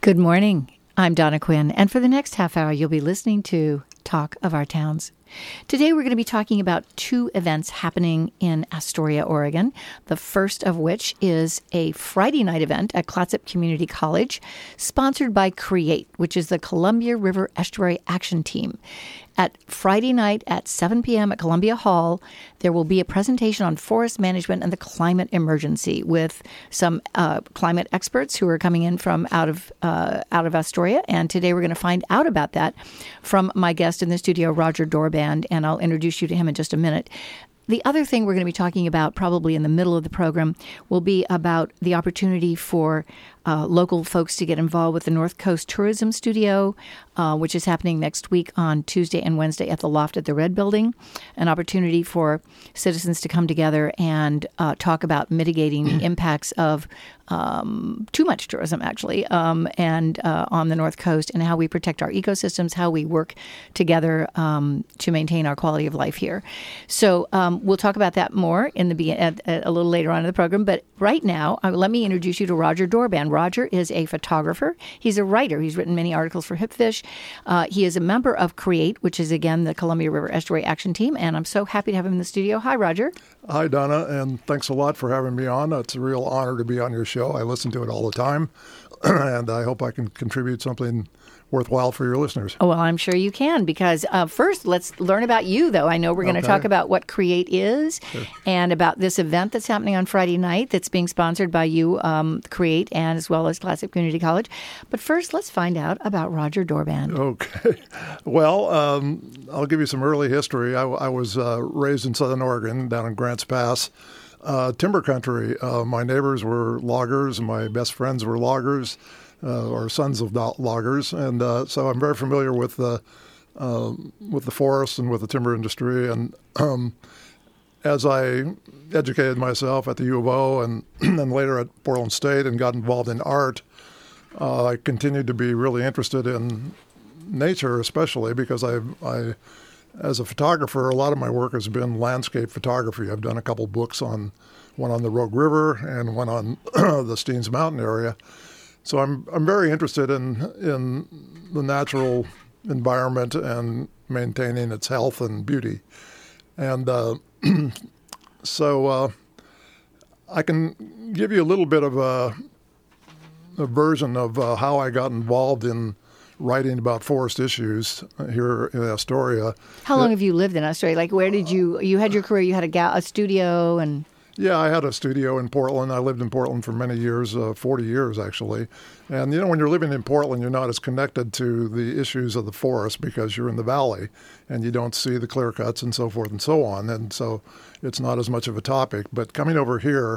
Good morning. I'm Donna Quinn, and for the next half hour, you'll be listening to Talk of Our Towns. Today, we're going to be talking about two events happening in Astoria, Oregon. The first of which is a Friday night event at Clatsop Community College, sponsored by CREATE, which is the Columbia River Estuary Action Team. At Friday night at 7 p.m. at Columbia Hall, there will be a presentation on forest management and the climate emergency with some climate experts who are coming in from out of Astoria. And today we're going to find out about that from my guest in the studio, Roger Dorband, and I'll introduce you to him in just a minute. The other thing we're going to be talking about probably in the middle of the program will be about the opportunity for local folks to get involved with the North Coast Tourism Studio, which is happening next week on Tuesday and Wednesday at the Loft at the Red Building, an opportunity for citizens to come together and talk about mitigating the impacts of too much tourism, actually, and on the North Coast, and how we protect our ecosystems, how we work together to maintain our quality of life here. So we'll talk about that more in a little later on in the program. But right now, let me introduce you to Roger Dorband. Roger is a photographer. He's a writer. He's written many articles for HipFish. He is a member of CREATE, which is, again, the Columbia River Estuary Action Team. And I'm so happy to have him in the studio. Hi, Roger. Hi, Donna, and thanks a lot for having me on. It's a real honor to be on your show. I listen to it all the time, and I hope I can contribute something worthwhile for your listeners. Oh, well, I'm sure you can, because first, let's learn about you, though. I know we're going to talk about what CREATE is and about this event that's happening on Friday night that's being sponsored by you, CREATE, and as well as Clatsop Community College. But first, let's find out about Roger Dorband. Okay. Well, I'll give you some early history. I was raised in Southern Oregon, down in Grants Pass. Timber country. My neighbors were loggers. My best friends were loggers, or sons of loggers, and so I'm very familiar with the forest and with the timber industry. And as I educated myself at the U of O and then later at Portland State and got involved in art, I continued to be really interested in nature, especially because I as a photographer, a lot of my work has been landscape photography. I've done a couple books one on the Rogue River and one on the Steens Mountain area. So I'm very interested in the natural environment and maintaining its health and beauty. And so I can give you a little bit of a version of how I got involved in writing about forest issues here in Astoria. How long have you lived in Astoria? Like, where did you had your career, you had a studio and... Yeah, I had a studio in Portland. I lived in Portland for many years, 40 years actually. And, when you're living in Portland, you're not as connected to the issues of the forest because you're in the valley and you don't see the clear cuts and so forth and so on. And so it's not as much of a topic. But coming over here,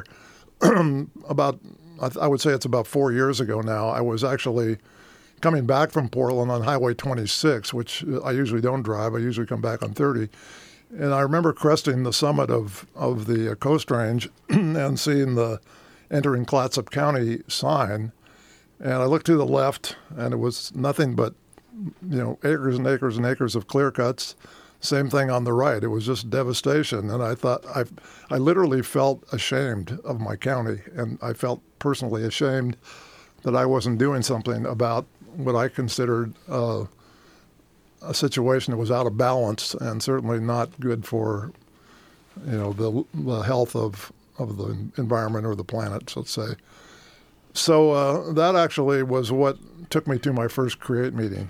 I would say it's about 4 years ago now, I was actually coming back from Portland on Highway 26, which I usually don't drive. I usually come back on 30. And I remember cresting the summit of the Coast Range and seeing the entering Clatsop County sign. And I looked to the left, and it was nothing but, acres and acres and acres of clear cuts. Same thing on the right. It was just devastation. And I thought, I literally felt ashamed of my county. And I felt personally ashamed that I wasn't doing something about what I considered a situation that was out of balance and certainly not good for, the health of the environment or the planet, let's say. So that actually was what took me to my first CREATE meeting.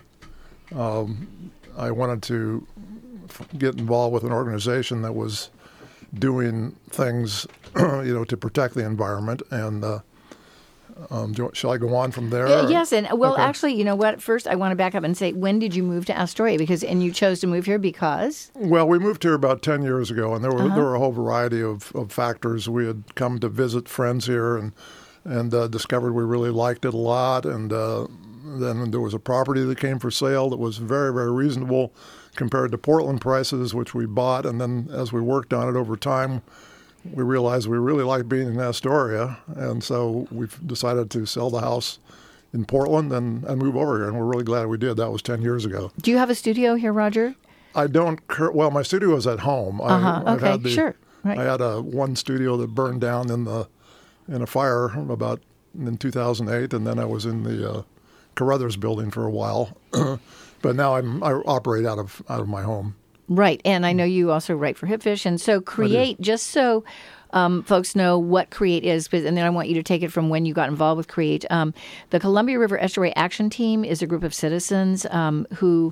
I wanted to get involved with an organization that was doing things, to protect the environment. And shall I go on from there? Yes, and actually, you know what? First, I want to back up and say, when did you move to Astoria? And you chose to move here because? Well, we moved here about 10 years ago, and there were a whole variety of factors. We had come to visit friends here and discovered we really liked it a lot. And then there was a property that came for sale that was very, very reasonable compared to Portland prices, which we bought. And then as we worked on it over time, we realized we really liked being in Astoria, and so we've decided to sell the house in Portland and move over here, and we're really glad we did. That was 10 years ago. Do you have a studio here, Roger? I don't. Well, my studio is at home. Okay, sure. Right. I had one studio that burned down in a fire in 2008, and then I was in the Carruthers building for a while, but now I operate out of my home. Right. And I know you also write for HipFish. And so Create, just so folks know what Create is, and then I want you to take it from when you got involved with Create. The Columbia River Estuary Action Team is a group of citizens who,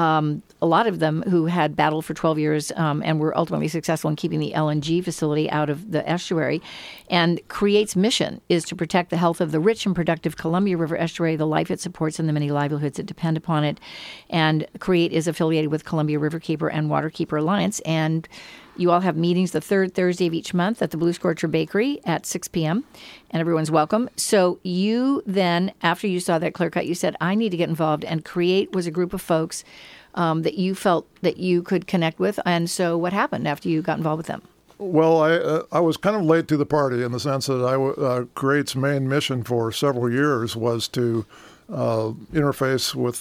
a lot of them who had battled for 12 years and were ultimately successful in keeping the LNG facility out of the estuary. And Create's mission is to protect the health of the rich and productive Columbia River Estuary, the life it supports, and the many livelihoods that depend upon it. And Create is affiliated with Columbia Riverkeeper and Waterkeeper Alliance. And you all have meetings the third Thursday of each month at the Blue Scorcher Bakery at 6 p.m., and everyone's welcome. So you then, after you saw that clear cut, you said, I need to get involved, and Create was a group of folks that you felt that you could connect with. And so what happened after you got involved with them? Well, I was kind of late to the party in the sense that Create's main mission for several years was to interface with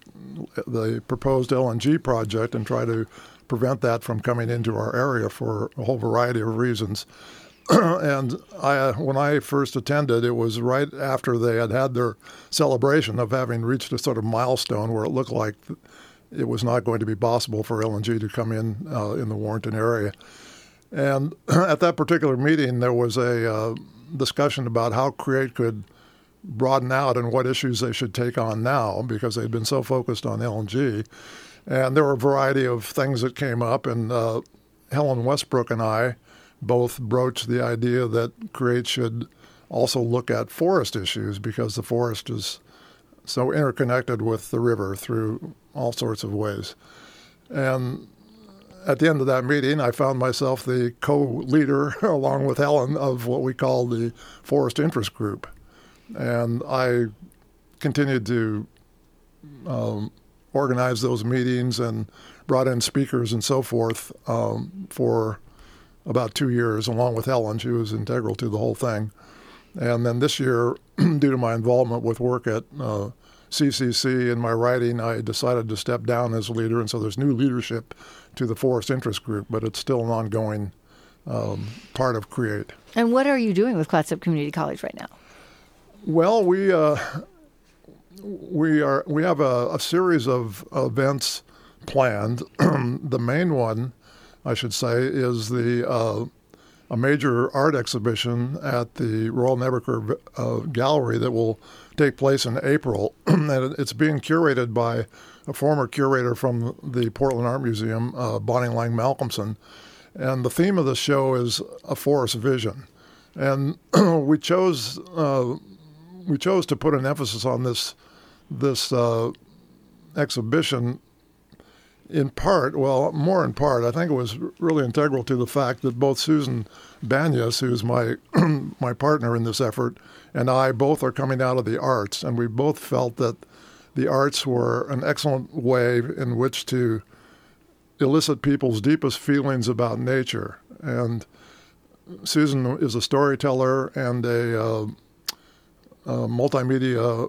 the proposed LNG project and try to prevent that from coming into our area for a whole variety of reasons. And when I first attended, it was right after they had their celebration of having reached a sort of milestone where it looked like it was not going to be possible for LNG to come in the Warrenton area. And at that particular meeting, there was a discussion about how Create could broaden out and what issues they should take on now because they'd been so focused on LNG. And there were a variety of things that came up, and Helen Westbrook and I both broached the idea that Create should also look at forest issues because the forest is so interconnected with the river through all sorts of ways. And at the end of that meeting, I found myself the co-leader, along with Helen, of what we call the Forest Interest Group. And I continued to organized those meetings and brought in speakers and so forth for about 2 years, along with Helen. She was integral to the whole thing. And then this year, due to my involvement with work at CCC and my writing, I decided to step down as a leader. And so there's new leadership to the Forest Interest Group, but it's still an ongoing part of Create. And what are you doing with Clatsop Community College right now? Well, we have a series of events planned. The main one, I should say, is a major art exhibition at the Royal Nebuchadnezzar Gallery that will take place in April. And it's being curated by a former curator from the Portland Art Museum, Bonnie Lang Malcolmson. And the theme of the show is A Forest Vision. And we chose to put an emphasis on this exhibition more in part, I think it was really integral to the fact that both Susan Banyas, who's my my partner in this effort, and I both are coming out of the arts, and we both felt that the arts were an excellent way in which to elicit people's deepest feelings about nature. And Susan is a storyteller and a multimedia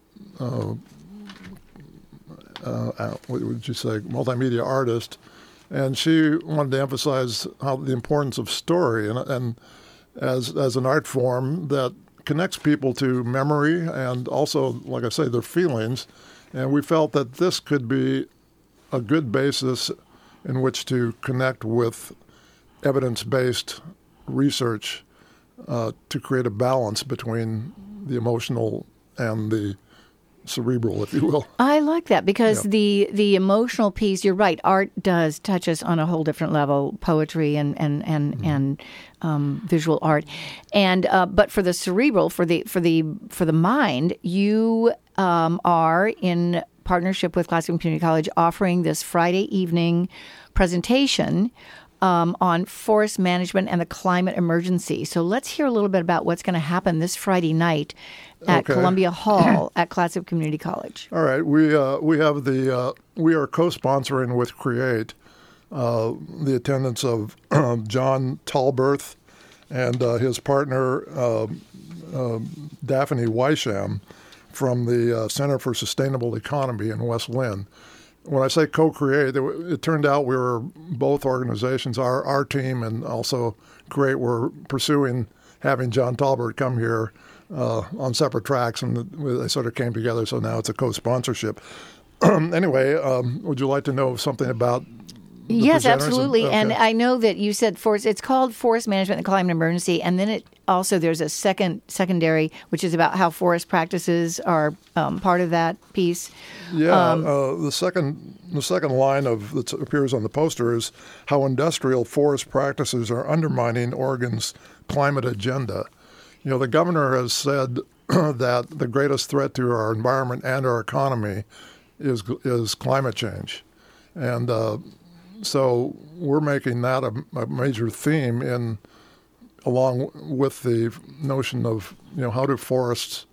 multimedia artist, and she wanted to emphasize the importance of story and as an art form that connects people to memory and also, like I say, their feelings. And we felt that this could be a good basis in which to connect with evidence-based research to create a balance between the emotional and the cerebral, if you will. I like that because the emotional piece, you're right, art does touch us on a whole different level, poetry and visual art. And but for the cerebral, for the mind, you are in partnership with Clatsop Community College offering this Friday evening presentation on forest management and the climate emergency. So let's hear a little bit about what's going to happen this Friday night at Columbia Hall at Clatsop Community College. All right, we are co-sponsoring with Create the attendance of John Talberth and his partner Daphne Weisham from the Center for Sustainable Economy in West Lynn. When I say co-create, it turned out we were both organizations, our team and also Create, were pursuing having John Talbert come here on separate tracks, and they sort of came together. So now it's a co-sponsorship. Anyway, would you like to know something about? Yes, absolutely. Okay. And I know that you said forest. It's called Forest Management and Climate Emergency, and then it also there's a secondary, which is about how forest practices are part of that piece. Yeah, the second line that appears on the poster is how industrial forest practices are undermining Oregon's climate agenda. You know, the governor has said that the greatest threat to our environment and our economy is climate change, and so we're making that a major theme along with the notion of, you know, how does forest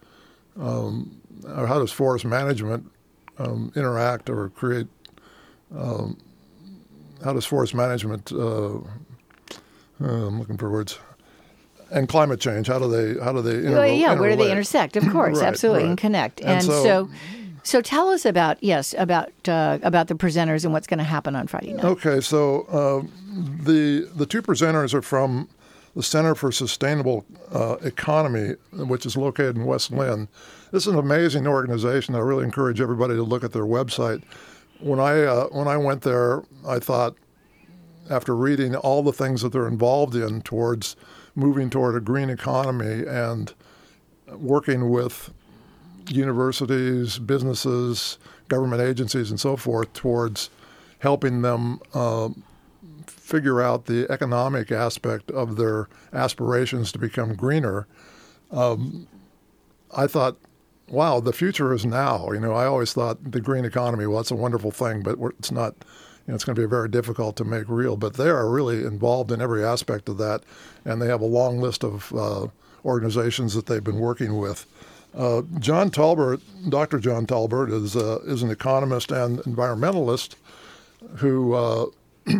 management interact or create? How does forest management? I'm looking for words. And climate change. How do they? Well, where do they intersect? Of course, Right, absolutely, right. and connect. And so tell us about the presenters and what's going to happen on Friday night. Okay, so the two presenters are from the Center for Sustainable Economy, which is located in West Lynn. This is an amazing organization. I really encourage everybody to look at their website. When I went there, I thought, after reading all the things that they're involved in towards moving toward a green economy and working with universities, businesses, government agencies, and so forth towards helping them figure out the economic aspect of their aspirations to become greener, I thought, wow, the future is now. You know, I always thought the green economy, well, it's a wonderful thing, but it's not, you know, it's going to be very difficult to make real. But they are really involved in every aspect of that, and they have a long list of organizations that they've been working with. John Talbert, Dr. John Talbert, is an economist and environmentalist who,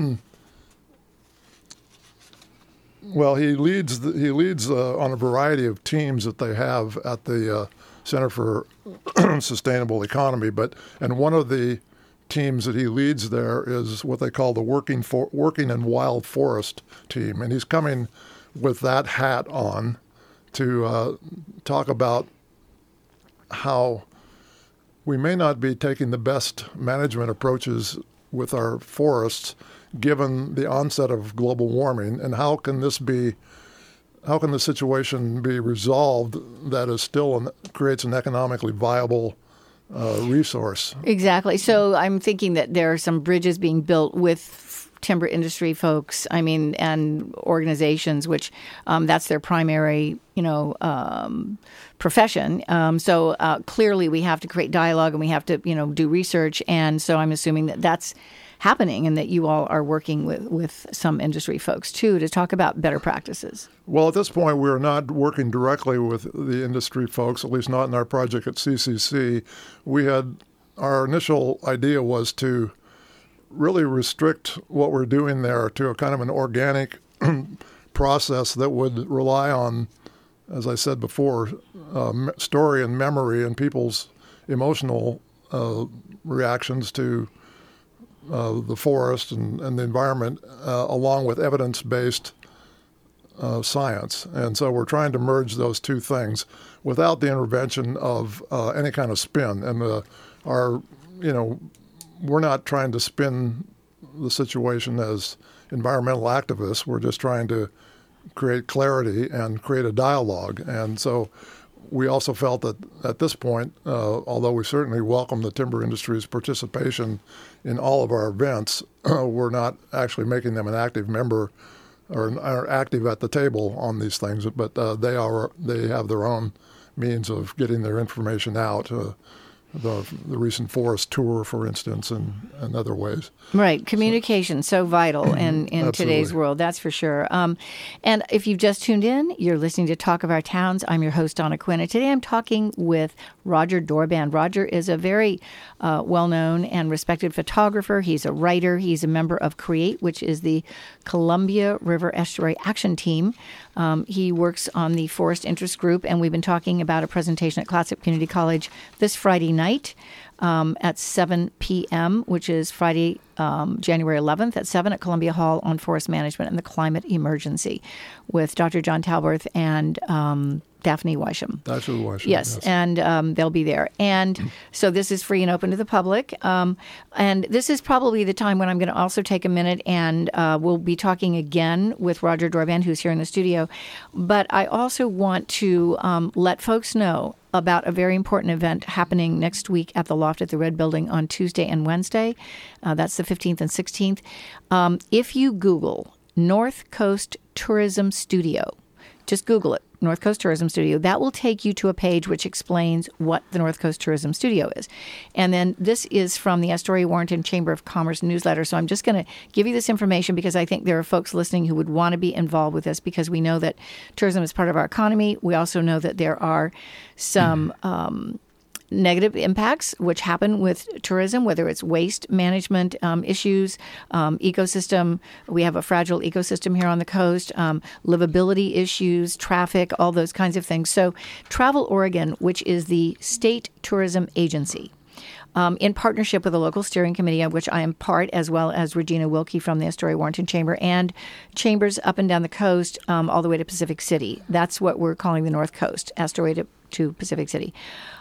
well, he leads on a variety of teams that they have at the Center for Sustainable Economy. And one of the teams that he leads there is what they call the Working in Wild Forest team, and he's coming with that hat on to talk about how we may not be taking the best management approaches with our forests given the onset of global warming, and how can the situation be resolved that is still creates an economically viable resource. Exactly. So I'm thinking that there are some bridges being built with timber industry folks, and organizations, which that's their primary, profession. So clearly we have to create dialogue and we have to, do research. And so I'm assuming that that's happening and that you all are working with some industry folks, too, to talk about better practices. Well, at this point, we're not working directly with the industry folks, at least not in our project at CCC. Our initial idea was to really restrict what we're doing there to a kind of an organic process that would rely on, as I said before, story and memory and people's emotional reactions to the forest and the environment, along with evidence-based science. And so we're trying to merge those two things without the intervention of any kind of spin. And we're not trying to spin the situation as environmental activists. We're just trying to create clarity and create a dialogue. And so we also felt that at this point, although we certainly welcome the timber industry's participation in all of our events, we're not actually making them an active member or are active at the table on these things, but they have their own means of getting their information out. The recent forest tour, for instance, and other ways. Right. Communication, so vital in today's world, that's for sure. And if you've just tuned in, you're listening to Talk of Our Towns. I'm your host, Donna Quinn, and today I'm talking with Roger Dorband. Roger is a very well-known and respected photographer. He's a writer. He's a member of CREATE, which is the Columbia River Estuary Action Team. He works on the Forest Interest Group, and we've been talking about a presentation at Clatsop Community College this Friday night at 7 p.m., which is Friday, January 11th at 7 at Columbia Hall on forest management and the climate emergency with Dr. John Talbert and Daphne Weisham. Daphne Weisham. Yes, and they'll be there. And so this is free and open to the public. And this is probably the time when I'm going to also take a minute and we'll be talking again with Roger Dorband, who's here in the studio. But I also want to let folks know about a very important event happening next week at the Loft at the Red Building on Tuesday and Wednesday. That's the 15th and 16th. If you Google North Coast Tourism Studio, just Google it, North Coast Tourism Studio. That will take you to a page which explains what the North Coast Tourism Studio is. And then this is from the Astoria-Warrenton Chamber of Commerce newsletter. So I'm just going to give you this information because I think there are folks listening who would want to be involved with this because we know that tourism is part of our economy. We also know that there are some negative impacts which happen with tourism, whether it's waste management issues, ecosystem. We have a fragile ecosystem here on the coast, livability issues, traffic, all those kinds of things. So Travel Oregon, which is the state tourism agency, in partnership with a local steering committee of which I am part, as well as Regina Wilkie from the Astoria-Warrenton Chamber and chambers up and down the coast all the way to Pacific City. That's what we're calling the North Coast, Astoria to Pacific City.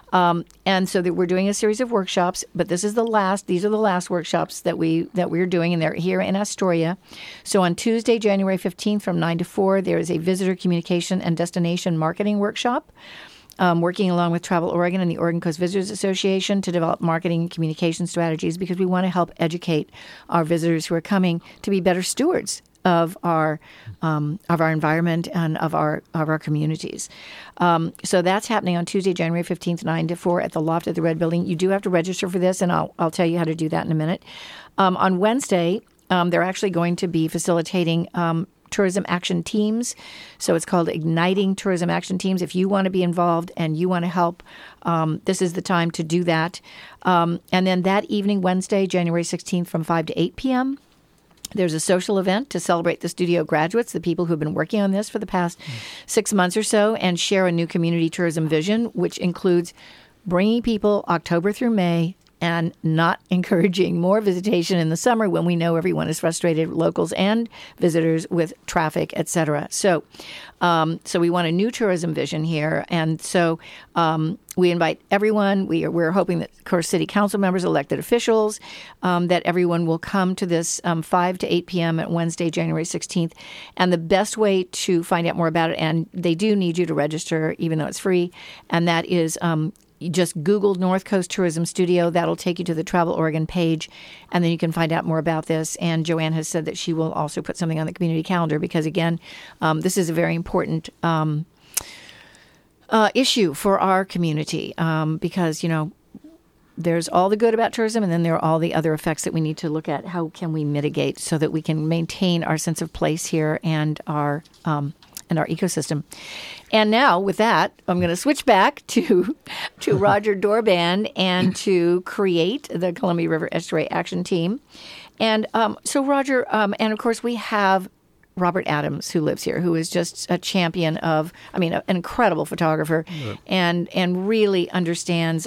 And so that we're doing a series of workshops, but these are the last workshops that we're doing, and they're here in Astoria. So on Tuesday, January 15th from 9 to 4, there is a visitor communication and destination marketing workshop, working along with Travel Oregon and the Oregon Coast Visitors Association to develop marketing and communication strategies because we want to help educate our visitors who are coming to be better stewards of our environment and of our communities. So that's happening on Tuesday, January 15th, 9 to 4 at the Loft at the Red Building. You do have to register for this, and I'll tell you how to do that in a minute. On Wednesday, they're actually going to be facilitating tourism action teams. So it's called Igniting Tourism Action Teams. If you want to be involved and you want to help, this is the time to do that. And then that evening, Wednesday, January 16th from 5 to 8 p.m., there's a social event to celebrate the studio graduates, the people who have been working on this for the past 6 months or so, and share a new community tourism vision, which includes bringing people October through May and not encouraging more visitation in the summer when we know everyone is frustrated, locals and visitors, with traffic, et cetera. So we want a new tourism vision here. And so we invite everyone. We're hoping that, of course, city council members, elected officials, that everyone will come to this 5 to 8 p.m. at Wednesday, January 16th. And the best way to find out more about it, and they do need you to register, even though it's free, and that is you just Google North Coast Tourism Studio. That'll take you to the Travel Oregon page, and then you can find out more about this. And Joanne has said that she will also put something on the community calendar because, again, this is a very important issue for our community because, there's all the good about tourism, and then there are all the other effects that we need to look at. How can we mitigate so that we can maintain our sense of place here and our ecosystem? And now, with that, I'm going to switch back to Roger Dorband and to create the Columbia River Estuary Action Team. And so, Roger, and of course, we have Robert Adams, who lives here, who is just a champion of, an incredible photographer, and really understands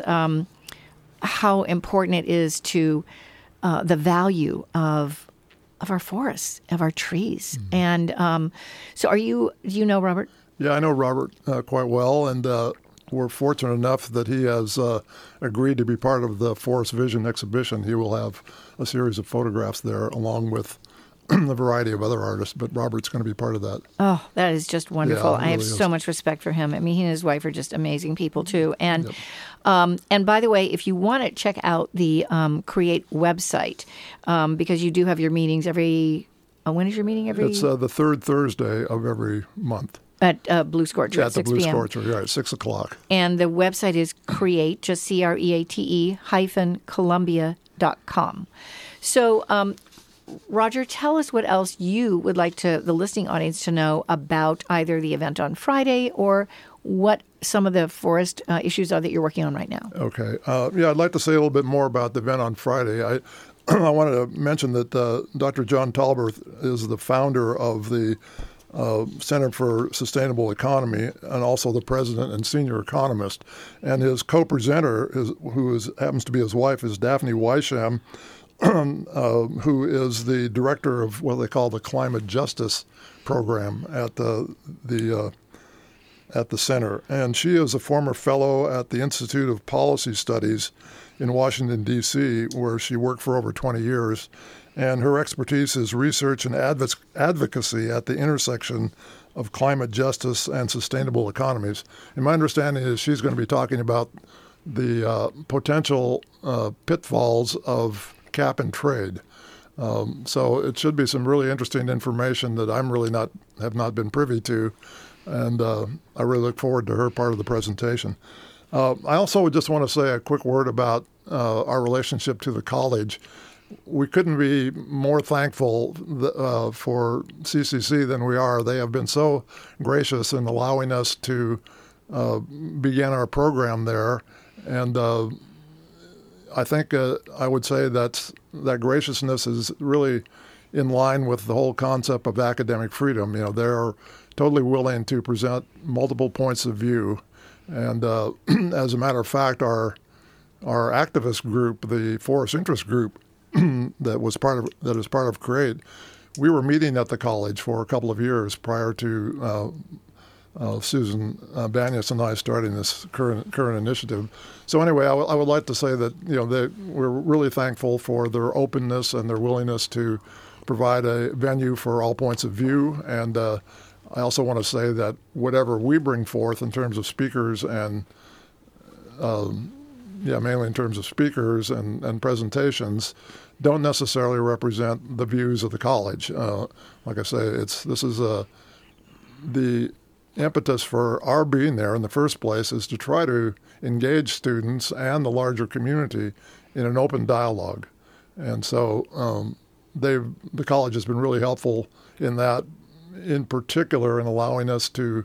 how important it is to the value of our forests, of our trees. Mm-hmm. And so do you know Robert? Yeah, I know Robert quite well, and we're fortunate enough that he has agreed to be part of the Forest Vision exhibition. He will have a series of photographs there along with a variety of other artists, but Robert's going to be part of that. Oh, that is just wonderful. I have so much respect for him. He and his wife are just amazing people, too. And and by the way, if you want to check out the Create website, because you do have your meetings every... when is your meeting every... It's the third Thursday of every month. At Blue Scorcher at 6 p.m. At the Blue Scorcher, right, 6 o'clock. And the website is create, just CREATE, -Columbia.com. So... Roger, tell us what else you would like the listening audience to know about either the event on Friday or what some of the forest issues are that you're working on right now. Okay. I'd like to say a little bit more about the event on Friday. I wanted to mention that Dr. John Talbert is the founder of the Center for Sustainable Economy and also the president and senior economist. And his co-presenter, who happens to be his wife, is Daphne Weisham, who is the director of what they call the Climate Justice Program at the at the center. And she is a former fellow at the Institute of Policy Studies in Washington, D.C., where she worked for over 20 years. And her expertise is research and advocacy at the intersection of climate justice and sustainable economies. And my understanding is she's going to be talking about the potential pitfalls of cap and trade. So it should be some really interesting information that I'm really have not been privy to, and I really look forward to her part of the presentation. I also just want to say a quick word about our relationship to the college. We couldn't be more thankful for CCC than we are. They have been so gracious in allowing us to begin our program there, and I think I would say that graciousness is really in line with the whole concept of academic freedom. They're totally willing to present multiple points of view, and as a matter of fact, our activist group, the Forest Interest Group, that is part of CREATE, we were meeting at the college for a couple of years prior to Susan Banyas and I starting this current initiative. So anyway, I would like to say that we're really thankful for their openness and their willingness to provide a venue for all points of view. And I also want to say that whatever we bring forth in terms of speakers and mainly in terms of speakers and presentations, don't necessarily represent the views of the college. Like I say, this is the impetus for our being there in the first place is to try to engage students and the larger community in an open dialogue. And so the college has been really helpful in that, in particular in allowing us to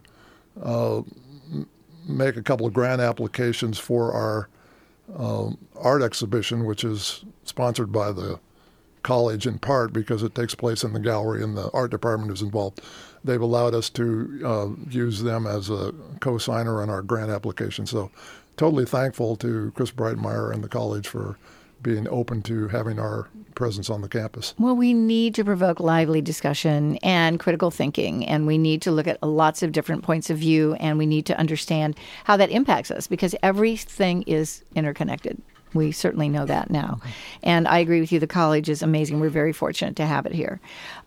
make a couple of grant applications for our art exhibition, which is sponsored by the college in part because it takes place in the gallery and the art department is involved. They've allowed us to use them as a co-signer on our grant application. So totally thankful to Chris Breitmeyer and the college for being open to having our presence on the campus. Well, we need to provoke lively discussion and critical thinking, and we need to look at lots of different points of view, and we need to understand how that impacts us because everything is interconnected. We certainly know that now. And I agree with you. The college is amazing. We're very fortunate to have it here.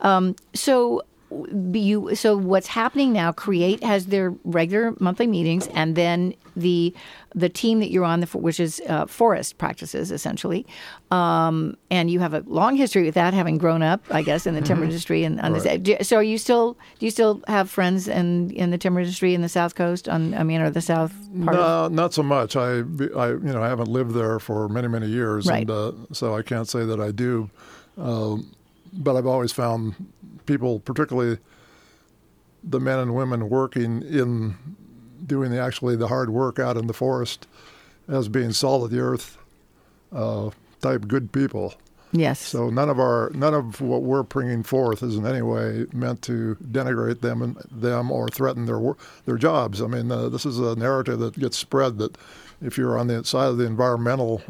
So what's happening now, CREATE has their regular monthly meetings, and then the team that you're on, which is forest practices, essentially. And you have a long history with that, having grown up, I guess, in the timber industry. And on this, so do you still have friends in the timber industry in the South Coast, or the South part? No, not so much. I haven't lived there for many, many years, right. And so I can't say that I do. But I've always found people, particularly the men and women working in doing the hard work out in the forest, as being salt of the earth type good people. Yes. So none of what we're bringing forth is in any way meant to denigrate them or threaten their jobs. I mean, this is a narrative that gets spread that if you're on the side of the environmental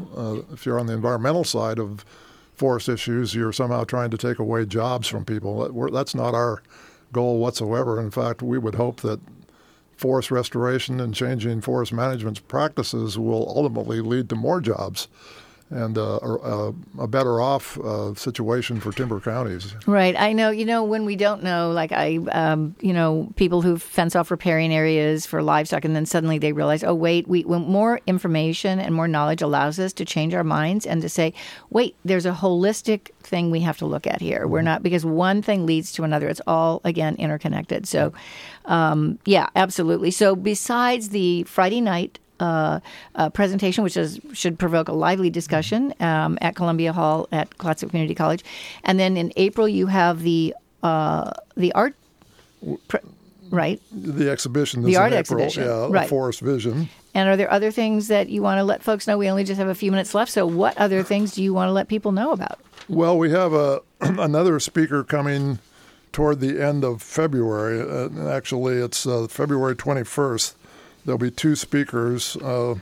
side of forest issues, you're somehow trying to take away jobs from people. That's not our goal whatsoever. In fact, we would hope that forest restoration and changing forest management practices will ultimately lead to more jobs and a better off situation for timber counties. Right. I know, when we don't know, like people who fence off riparian areas for livestock, and then suddenly they realize, oh, wait, when more information and more knowledge allows us to change our minds and to say, wait, there's a holistic thing we have to look at here. We're not, because one thing leads to another. It's all, again, interconnected. So, yeah, absolutely. So besides the Friday night presentation, which should provoke a lively discussion at Columbia Hall at Clatsop Community College, and then in April you have the art, right? The exhibition. The art in April, exhibition, yeah, right? Forest Vision. And are there other things that you want to let folks know? We only just have a few minutes left, so what other things do you want to let people know about? Well, we have another speaker coming toward the end of February. Actually, it's February 21st. There'll be two speakers.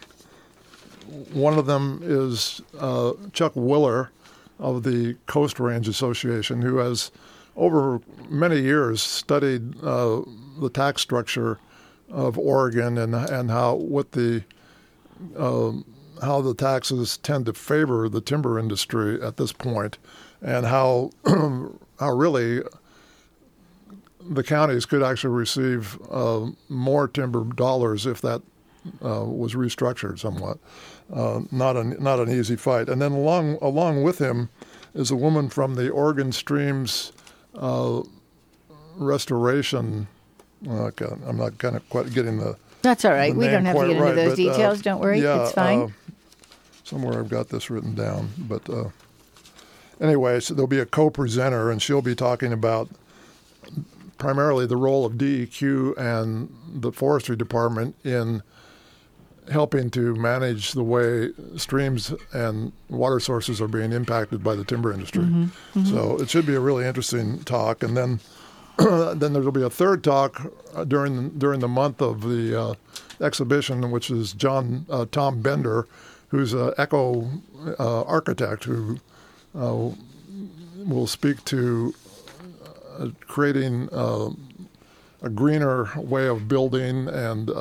One of them is Chuck Willer of the Coast Range Association, who has over many years studied the tax structure Oregon and how how the taxes tend to favor the timber industry at this point, and how really the counties could actually receive more timber dollars if that was restructured somewhat. Not an easy fight. And then along with him is a woman from the Oregon Streams Restoration. I'm not kind of quite getting the. That's all right. We don't have to get into those details. Don't worry. Yeah, it's fine. Somewhere I've got this written down. But anyway, so there'll be a co-presenter, and she'll be talking about primarily the role of DEQ and the Forestry Department in helping to manage the way streams and water sources are being impacted by the timber industry. So it should be a really interesting talk. And then then there will be a third talk during the month of the exhibition, which is Tom Bender, who's an eco architect who will speak to creating a greener way of building and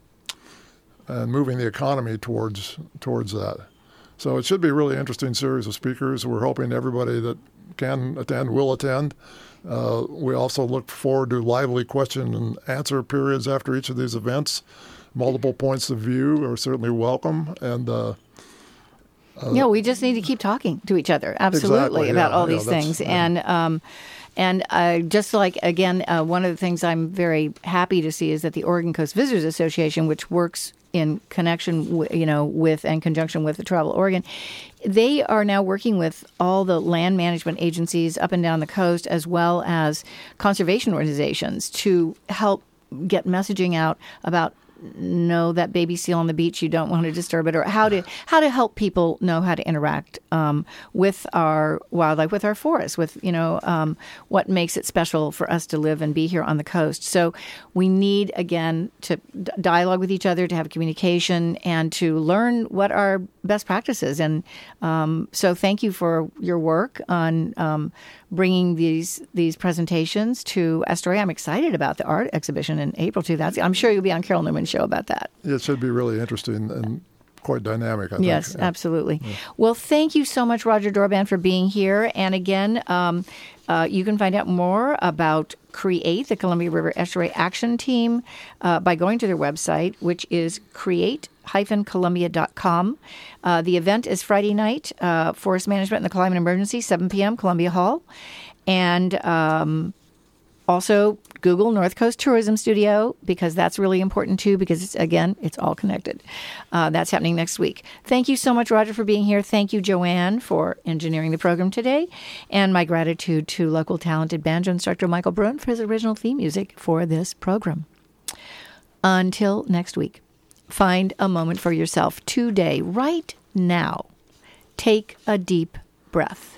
moving the economy towards that. So it should be a really interesting series of speakers. We're hoping everybody that can attend will attend. We also look forward to lively question and answer periods after each of these events. Multiple points of view are certainly welcome. And we just need to keep talking to each other, absolutely, about all these things. And just like, again, one of the things I'm very happy to see is that the Oregon Coast Visitors Association, which works in connection, with and conjunction with the Travel Oregon, they are now working with all the land management agencies up and down the coast, as well as conservation organizations, to help get messaging out about that baby seal on the beach, you don't want to disturb it, or how to help people know how to interact with our wildlife, with our forests, with what makes it special for us to live and be here on the coast. So we need, again, to dialogue with each other, to have communication, and to learn what our best practices. And so thank you for your work on bringing these presentations to Astoria. I'm excited about the art exhibition in April 2000. I'm sure you'll be on Carol Newman's show about that. It should be really interesting and quite dynamic, I think. Yes, absolutely. Yeah. Well, thank you so much, Roger Dorban, for being here. And again, you can find out more about CREATE, the Columbia River Estuary Action Team, by going to their website, which is create-columbia.com. The event is Friday night, Forest Management and the Climate Emergency, 7 p.m., Columbia Hall. And also Google North Coast Tourism Studio, because that's really important too, because it's all connected. That's happening next week. Thank you so much, Roger, for being here. Thank you, Joanne, for engineering the program today. And my gratitude to local talented banjo instructor Michael Brun for his original theme music for this program. Until next week, find a moment for yourself today, right now. Take a deep breath.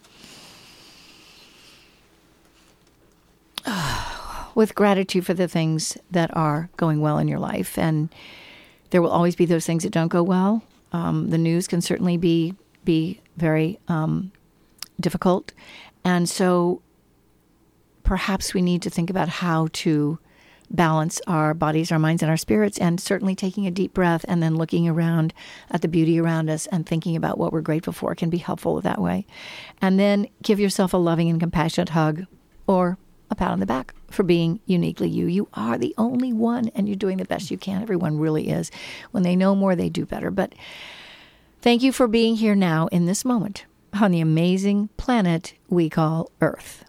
With gratitude for the things that are going well in your life. And there will always be those things that don't go well. The news can certainly be very difficult. And so perhaps we need to think about how to balance our bodies, our minds, and our spirits, and certainly taking a deep breath and then looking around at the beauty around us and thinking about what we're grateful for can be helpful that way. And then give yourself a loving and compassionate hug or a pat on the back for being uniquely you. You are the only one, and you're doing the best you can. Everyone really is. When they know more, they do better. But thank you for being here now in this moment on the amazing planet we call Earth.